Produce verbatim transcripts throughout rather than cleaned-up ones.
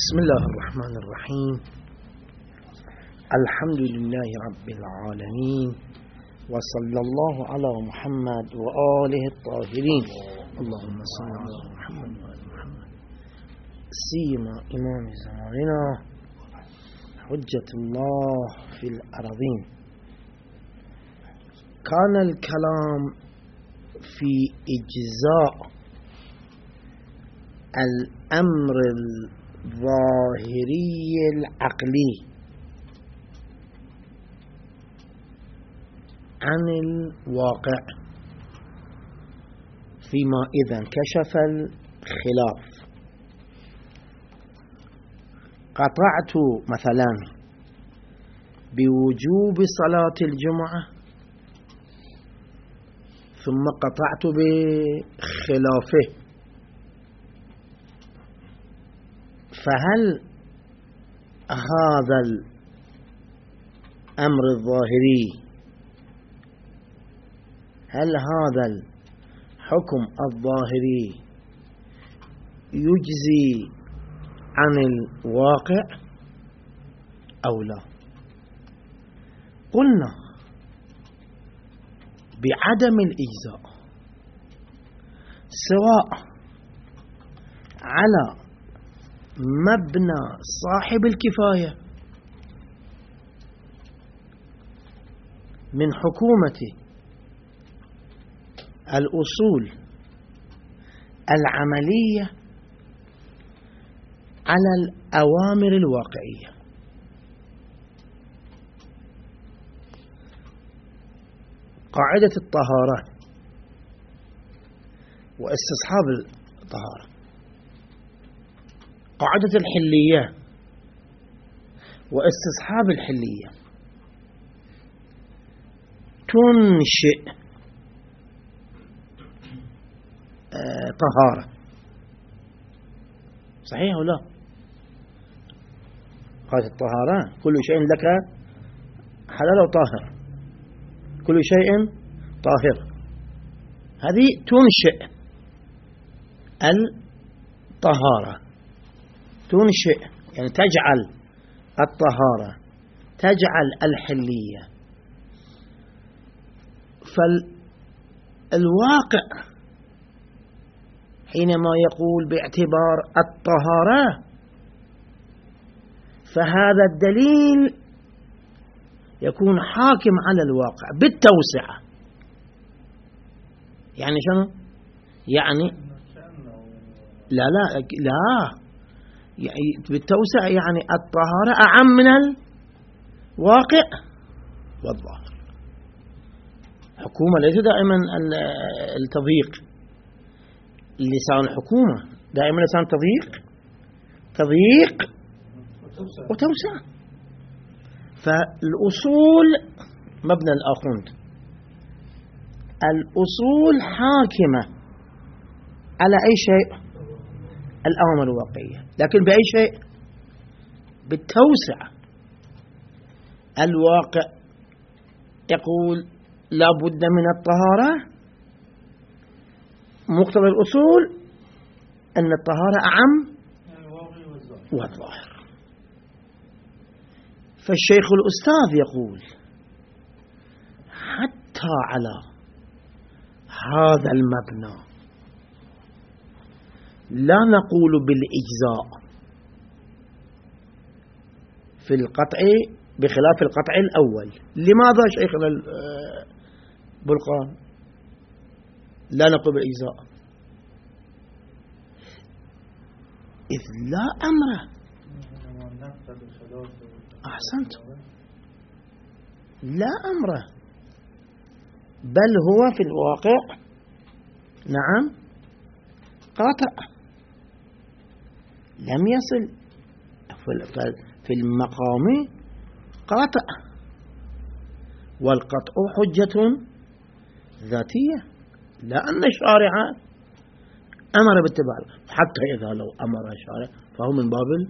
بسم الله الرحمن الرحيم. الحمد لله رب العالمين، وصلى الله على محمد وآله الطاهرين. اللهم صل على محمد وآل محمد. سيما إمام زماننا، حجة الله في الأرضين. كان الكلام في إجزاء الأمر الظاهري العقلي عن الواقع فيما إذا انكشف الخلاف. قطعت مثلا بوجوب صلاة الجمعة، ثم قطعت بخلافه، فهل هذا الأمر الظاهري، هل هذا الحكم الظاهري يجزي عن الواقع أو لا؟ قلنا بعدم الإجزاء، سواء على مبنى صاحب الكفاية من حكومة الأصول العملية على الأوامر الواقعية. قاعدة الطهارة واستصحاب الطهارة، قاعدة الحلية واستصحاب الحلية، تنشئ آه طهارة، صحيح ولا؟ قاعدة الطهارة كل شيء لك حلال وطاهر، كل شيء طاهر، هذه تنشئ الطهارة، تنشئ يعني تجعل الطهارة، تجعل الحلية. فالواقع حينما يقول باعتبار الطهارة، فهذا الدليل يكون حاكم على الواقع بالتوسعة. يعني شنو؟ يعني لا لا لا يعني بالتوسعة، يعني الطهارة أعم من الواقع والظاهر. حكومة ليس دائما التضييق، لسان الحكومة دائما لسان تضييق تضييق وتوسع. فالأصول مبنى الآخوند، الأصول حاكمة على أي شيء؟ الأوامر الواقعية، لكن بأي شيء؟ بالتوسعة. الواقع يقول لا بد من الطهارة، مقتضى الأصول أن الطهارة أعم والظاهر. فالشيخ الأستاذ يقول حتى على هذا المبنى لا نقول بالإجزاء في القطع بخلاف القطع الأول. لماذا شيخنا البلقان لا نقول بالإجزاء؟ إذ لا أمر. أحسنت، لا أمر، بل هو في الواقع نعم قاطع، لم يصل في المقام قاطع، والقطع حجة ذاتية، لأن الشارع أمر باتباع، حتى إذا لو أمر الشارع فهو من باب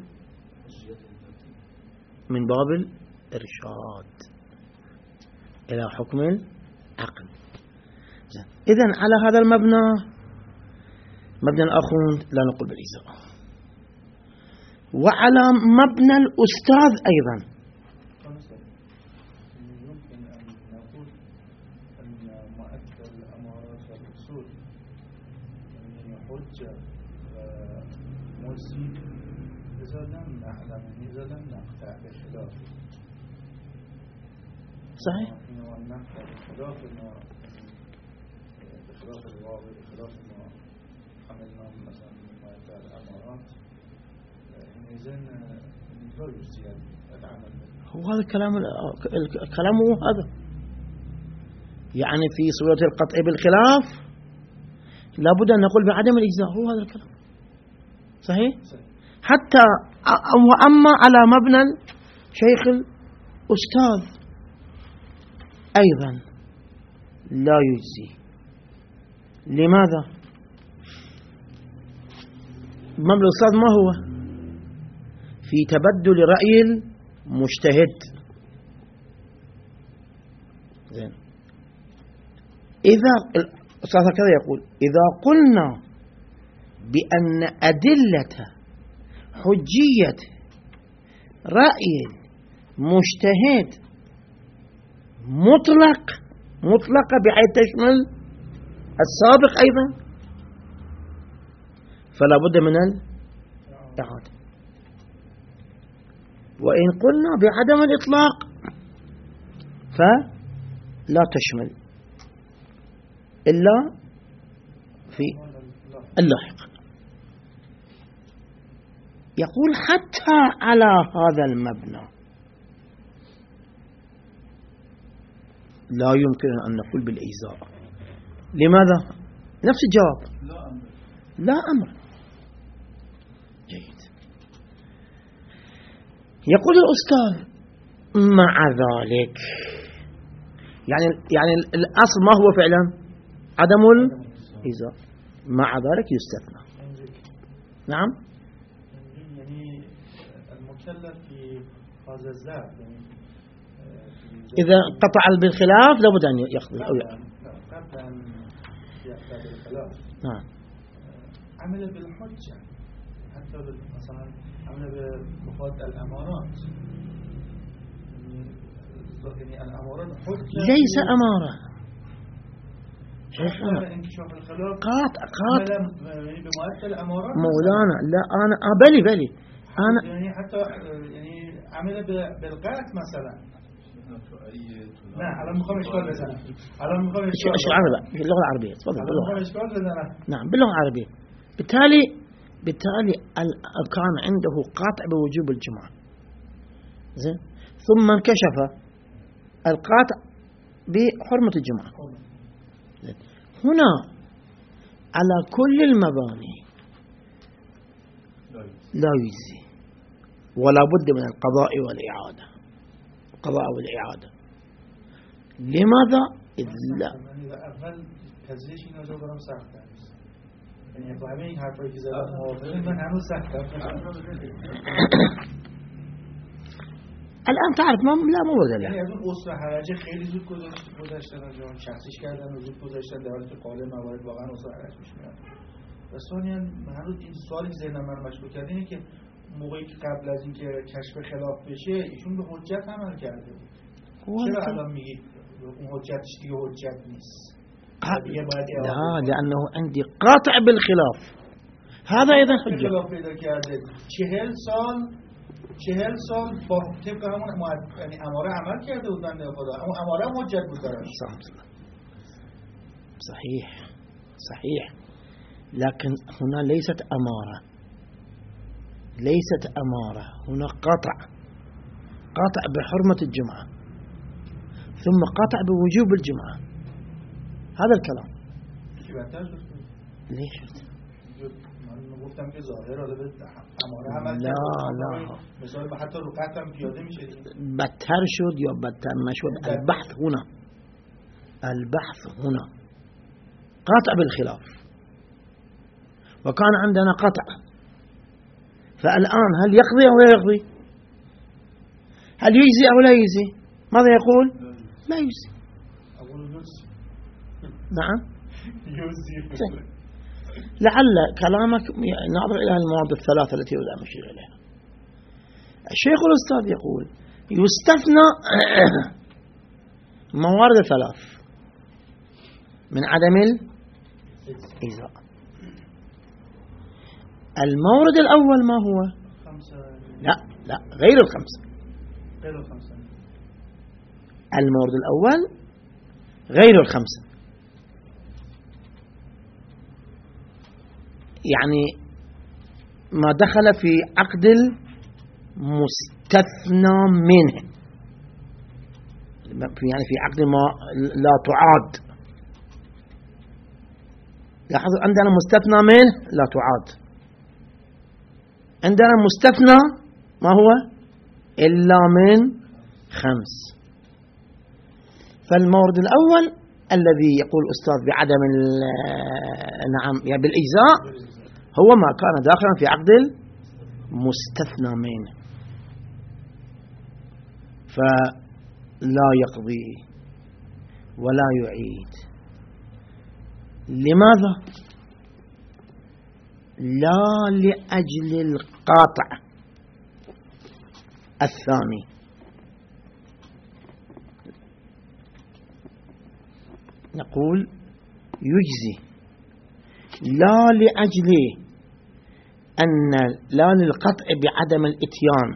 من باب الإرشاد إلى حكم العقل. إذن على هذا المبنى، مبنى الآخوند، لا نقول بالإجزاء. وعلى مبنى الأستاذ أيضا. يمكن أن نقول أن مؤثر الأمارات والأصول يعني حجة ومرسي إذا لم نعلم إذا لم نقطع بخلاف صحيح. ونقطع بخلاف ما بخلاف الواقع بخلاف ما حملنا مثلا من مؤثر الأمارات إذن لا يرسي العمل. هو هذا الكلام الكلام هو هذا يعني في صورة القطع بالخلاف لابد أن نقول بعدم الإجزاء. هو هذا الكلام صحيح. حتى وأما على مبنى شيخ الأستاذ أيضا لا يجزي. لماذا؟ مبنى الأستاذ ما هو؟ في تبدل رأي المجتهد. زين. إذا الأستاذ هكذا يقول: إذا قلنا بأن أدلة حجية رأي مجتهد مطلق مطلقة بحيث تشمل السابق أيضا فلا بد من الإعادة. وإن قلنا بعدم الإطلاق فلا تشمل إلا في اللاحق. يقول حتى على هذا المبنى لا يمكن أن نقول بالإجزاء. لماذا؟ نفس الجواب، لا أمر. لا أمر. جيد. يقول الأستاذ: مع ذلك يعني يعني الأصل ما هو فعلا عدم الإجزاء، مع ذلك يستثنى. نعم. يعني المكلف في هذا الزاد يعني إذا قطع بالخلاف لابد أن يقضي أو يقضي. قبل أن يقطع بالخلاف نعم عمل بالحجة، حتى مثلا عمل بمفاد الأمارات. يعني الأمارات حجة ليس أمارة انكشاف الخلاف قاطع قاطع يعني بمؤثر الأمارات مولانا. لا أنا بلي بلي أنا يعني حتى يعني عمل بالقات مثلا. لا على مقام إشكال مثلا على مقام إشكال إيش العربية باللغة العربية. تفضل على باللغة مقام إشكال مثلا. نعم باللغة العربية. بالتالي بالتالي كان عنده قاطع بوجوب الجمعة، زين، ثم انكشف القاطع بحرمة الجمعة. هنا على كل المباني لا يجزي ولا بد من القضاء والإعادة. القضاء والإعادة لماذا؟ إذ لا أول تزيش نجوا برام ساعة يعني فهمين حرفي في زمان موافقين من عنو ساعة. الآن تعرف ما لا مو ولا يعني از اون اصل حرجه خیلی زود گذاشت گذاشتن جان شخصیش کردن و زود گذاشتن در حالی که قالب موارد واقعا اصل حرج پیش میاد. و ثانیاً هنوز این سوالی که ذهن من مشغول کرده اینه که موقعی که قبل از اینکه کشف خلاف بشه ایشون به حجت عمل کرده بود. چرا الان میگید اون حجتش دیگه حجت نیست؟ لا لأنه عندي قاطع بالخلاف. هذا أيضا حجة. خلاف پیدا کرده چهل سال چهل سال با طبق همون یعنی اماره عمل کرده بود بنده خدا. اون اماره هم حجت بود داره. صحيح صحيح لكن هنا ليست أمارة ليست أمارة هنا قطع قطع بحرمة الجمعة ثم قطع بوجوب الجمعة. هذا الكلام ليش گفتم که ظاهر حالا به اماره عمل لا لا مثلا حتی رو قطع هم پیاده میشه بدتر شد یا بدتر نشد. البحث هنا البحث هنا قطع بالخلاف وكان عندنا قطع. فالآن هل يقضي أو لا يقضي؟ هل يجزي أو لا يجزي؟ ماذا يقول؟ لا يجزي. نعم لعل كلامك ناظر إلى المواد الثلاثة التي يريد أن أشير إليها. الشيخ الأستاذ يقول يستثنى موارد ثلاث من عدم الإجزاء. المورد الأول ما هو؟ لا لا غير الخمسة. غير الخمسة. المورد الأول غير الخمسة، يعني ما دخل في عقد المستثنى منه، يعني في عقد ما لا تعاد. لاحظوا عندنا مستثنى منه لا تعاد، عندنا مستثنى ما هو إلا من خمس. فالمورد الأول الذي يقول الأستاذ بعدم نعم يعني بالإجزاء هو ما كان داخلا في عقد المستثنى منه، فلا يقضي ولا يعيد. لماذا؟ لا لأجل القاطع الثاني، نقول يجزي لا لأجل أن لا للقطع بعدم الإتيان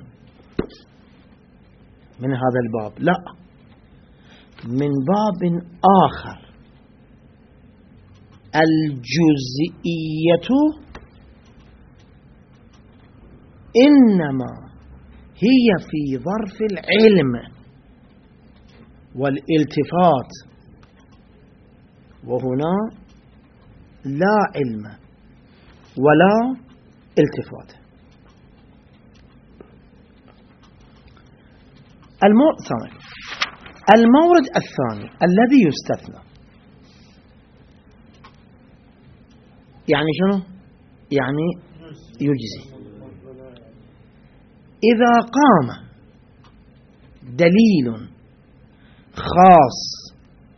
من هذا الباب، لا، من باب آخر، الجزئية إنما هي في ظرف العلم والالتفات، وهنا لا علم ولا التفات. المورد الثاني الذي يستثنى، يعني شنو؟ يعني يجزي إذا قام دليل خاص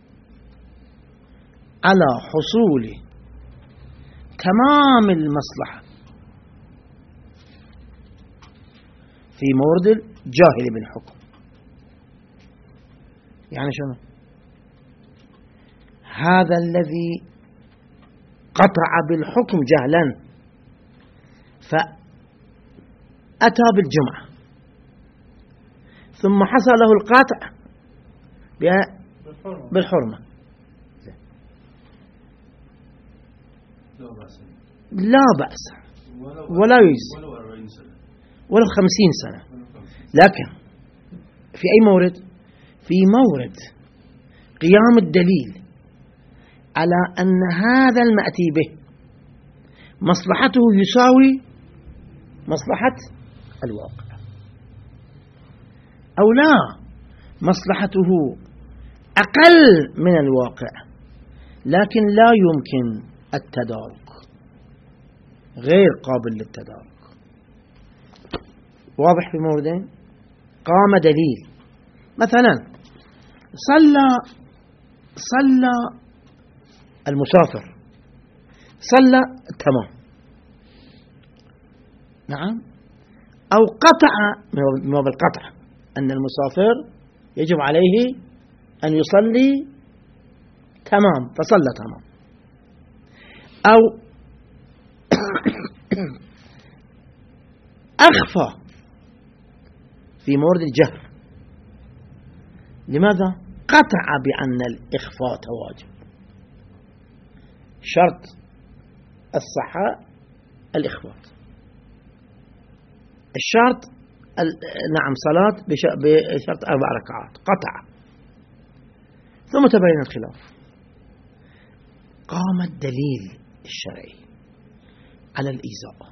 على حصول تمام المصلحة في مورد الجاهل بالحكم. يعني شنو؟ هذا الذي قطع بالحكم جهلا فأتى بالجمعة ثم حصل له القاطع بالحرمة، لا بأس ولا يجزي ولو خمسين سنة. لكن في أي مورد؟ في مورد قيام الدليل على أن هذا المأتي به مصلحته يساوي مصلحة الواقع، أو لا، مصلحته أقل من الواقع لكن لا يمكن التدارك، غير قابل للتدارك. واضح في موردين؟ قام دليل، مثلا صلى صلى المسافر صلى تمام، نعم، أو قطع من باب القطع أن المسافر يجب عليه أن يصلي تمام فصلى تمام، أو أخفى في مورد الجهر. لماذا؟ قطع بأن الإخفاء واجب، شرط الصحة الإخفاء، الشرط نعم صلاة بشرط أربع ركعات، قطع، ثم تبين الخلاف. قام الدليل الشرعي على الإجزاء.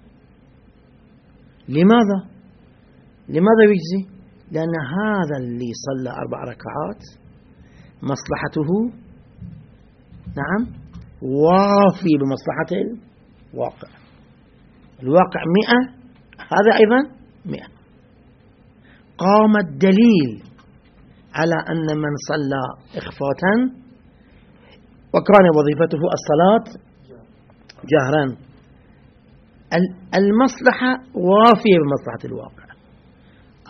لماذا؟ لماذا يجزي؟ لأن هذا اللي صلى أربع ركعات مصلحته نعم وافي بمصلحة الواقع، الواقع مئة، هذا أيضا مئة. قام الدليل على أن من صلى إخفاة وكان وظيفته الصلاة جهرا المصلحة وافية بمصلحة الواقع،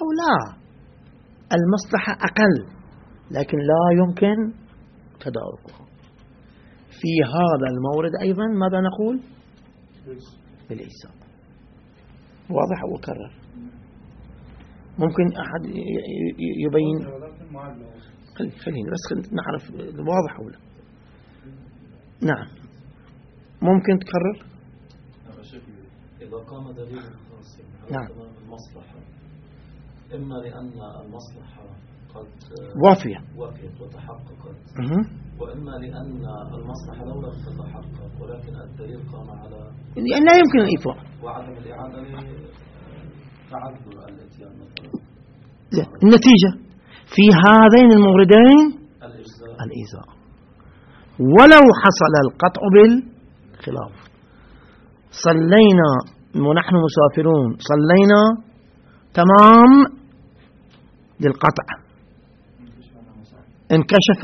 أو لا، المصلحة أقل لكن لا يمكن تداركها. في هذا المورد أيضا ماذا نقول؟ بالإجزاء. واضح أو أكرر؟ ممكن أحد يبين؟ خلينا بس نعرف واضح أو لا. نعم ممكن تكرر؟ إذا قام دليل خاص نعم. المصلحة، إما لأن المصلحة قد وافية وافيت وتحققت، أه. وإما لأن المصلحة لو لم تتحقق ولكن الدليل قام على يعني لا يمكن الإيفاء وعدم الإعادة لتعذر الاتيان مثلا. النتيجة في هذين الموردين الإجزاء الإجزاء ولو حصل القطع بالخلاف. صلينا ونحن مسافرون، صلينا تمام للقطع، انكشف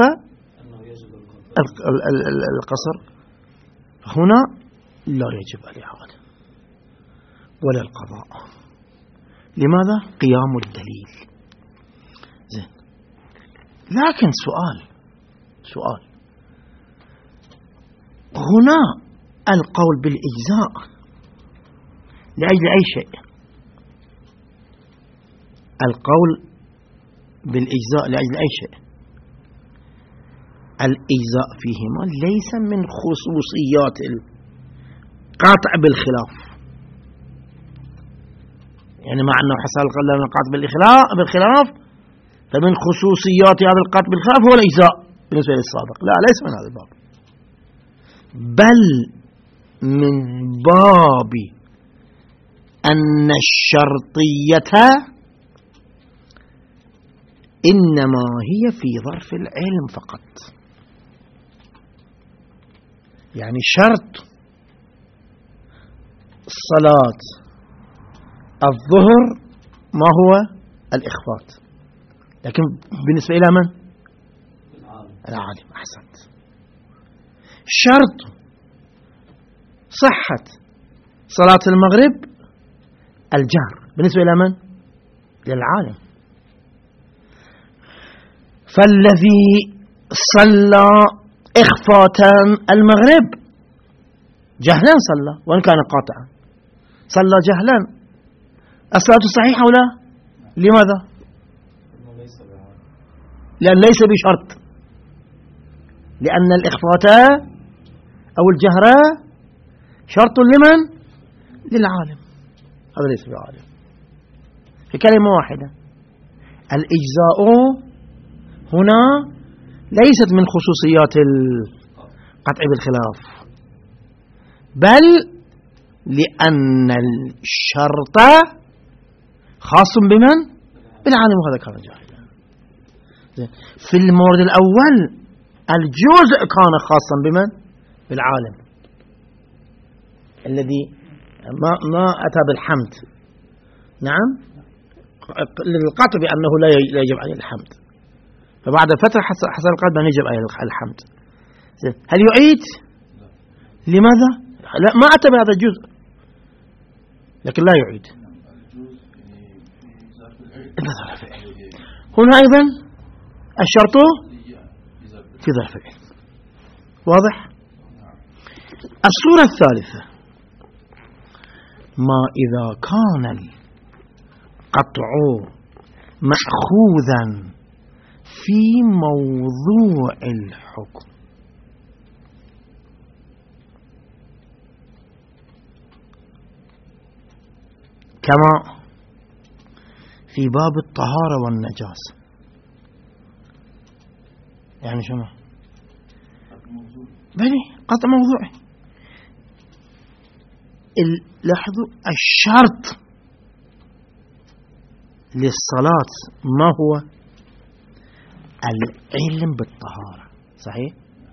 القصر، هنا لا يجب الإعادة ولا القضاء. لماذا؟ قيام الدليل. زين. لكن سؤال سؤال هنا القول بالإجزاء لأجل أي شيء؟ القول بالإجزاء لأجل أي شيء؟ الإجزاء فيهما ليس من خصوصيات القاطع بالخلاف، يعني مع أنه حصل القاطع بالخلاف فمن خصوصيات هذا القاطع بالخلاف هو الإجزاء بالنسبة للسابق. لا، ليس من هذا الباب، بل من باب أن الشرطية إنما هي في ظرف العلم فقط. يعني شرط الصلاة الظهر ما هو الإخفات، لكن بالنسبة إلى من؟ العالم. أحسنت. شرط صحة صلاة المغرب الجهر بالنسبة إلى من؟ للعالم. فالذي صلى إخفاتا المغرب جهلا صلى وإن كان قاطعا، صلى جهلا، الصلاة صحيحة أو لا؟ لماذا؟ لأن ليس بشرط، لأن الإخفات أو الجهر شرط لمن؟ للعالم، هذا ليس بعالم. في كلمة واحدة، الإجزاء هنا ليست من خصوصيات القطع بالخلاف، بل لأن الشرط خاص بمن؟ بالعالم، وهذا كان جاهلا. في المورد الأول الجزء كان خاصا بمن؟ بالعالم الذي ما ما أتى بالحمد. نعم، للقطع بأنه لا يجب عليه الحمد، فبعد فترة حصل القطع بأن يجب عليه الحمد. هل يعيد؟ لماذا؟ لا، ما أتى بهذا الجزء لكن لا يعيد. هنا أيضا الشرط في ظرف العلم. واضح؟ الصورة الثالثة، ما إذا كان القطع مأخوذا في موضوع الحكم، كما في باب الطهارة والنجاسة. يعني شنو؟ بني قطع موضوعي. لاحظوا الشرط للصلاة ما هو؟ العلم بالطهارة، صحيح؟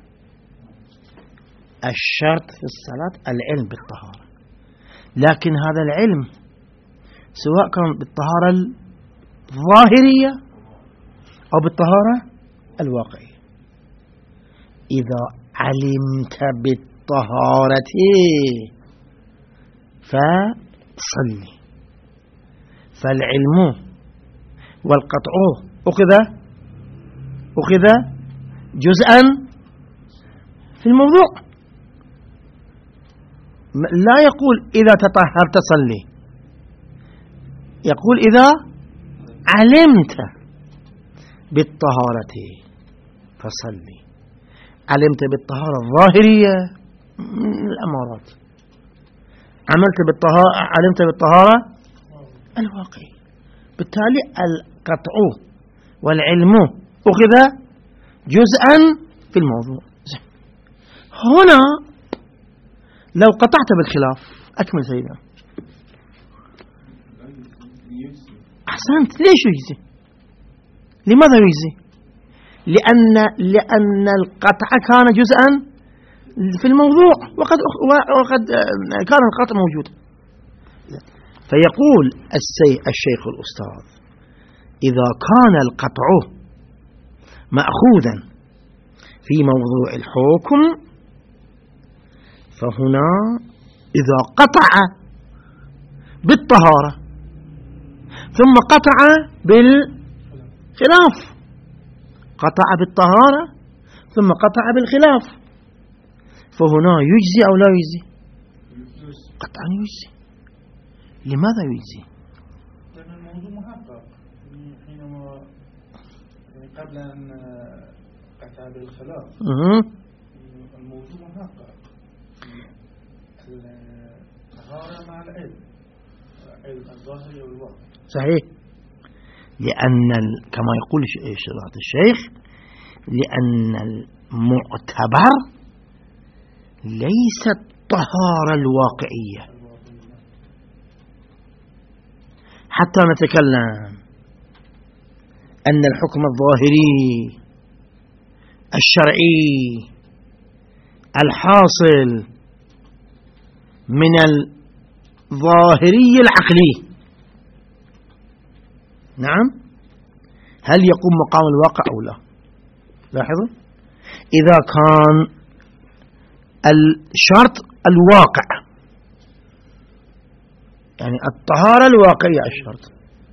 الشرط في الصلاة العلم بالطهارة، لكن هذا العلم سواء كان بالطهارة الظاهرية أو بالطهارة الواقعية. إذا علمت بالطهارة فصلي، فالعلم والقطع أخذ أخذ جزءا في الموضوع. لا يقول إذا تطهرت صلي، يقول إذا علمت بالطهارة فصلي. علمت بالطهارة الظاهرية من الأمارات، عملت بالطهارة علمت بالطهارة الواقعية. بالتالي القطع والعلم أخذ جزءا في الموضوع. هنا لو قطعت بالخلاف، أكمل سيدنا. أحسنت. ليش يجزي؟ لماذا يجزي؟ لأن لأن القطع كان جزءا في الموضوع، وقد وقد كان القطع موجود. فيقول الشيخ الأستاذ: إذا كان القطع مأخوذا في موضوع الحكم، فهنا إذا قطع بالطهارة ثم قطع بالخلاف، قطع بالطهارة ثم قطع بالخلاف، فهنا يجزي أو لا يجزي؟ قطعا يجزي. لماذا يجزي؟ لأن الموضوع محقق. حينما قبل أن قطع بالخلاف الموضوع محقق. الطهارة مع العلم، العلم الظاهري والواقع. صحيح. لأن كما يقول شريعة الشيخ، لأن المعتبر ليس الطهارة الواقعية. حتى نتكلم أن الحكم الظاهري الشرعي الحاصل من الظاهري العقلي، نعم، هل يقوم مقام الواقع أو لا؟ لاحظوا، إذا كان الشرط الواقع، يعني الطهارة الواقعية الشرط،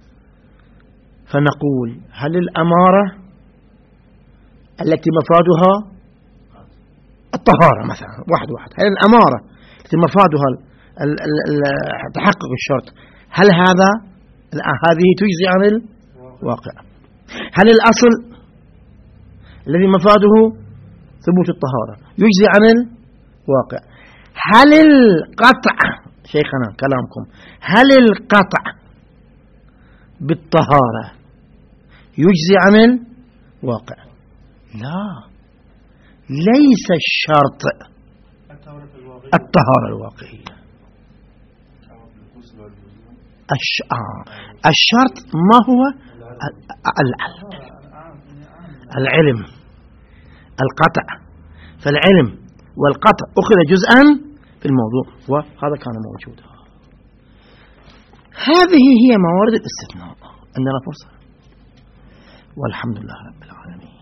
فنقول هل الأمارة التي مفادها الطهارة مثلا واحد واحد، هل الأمارة التي مفادها تحقق الشرط، هل هذا هذه تجزي عن الواقع؟ هل الأصل الذي مفاده ثبوت الطهارة يجزي عن الواقع؟ هل القطع، شيخنا كلامكم، هل القطع بالطهارة يجزي عن الواقع؟ لا، ليس الشرط الطهارة الواقعية. الشرط ما هو؟ العلم، القطع. فالعلم والقطع أخذ جزءا في الموضوع، وهذا كان موجودا. هذه هي موارد الاستثناء. عندنا فرصة، والحمد لله رب العالمين.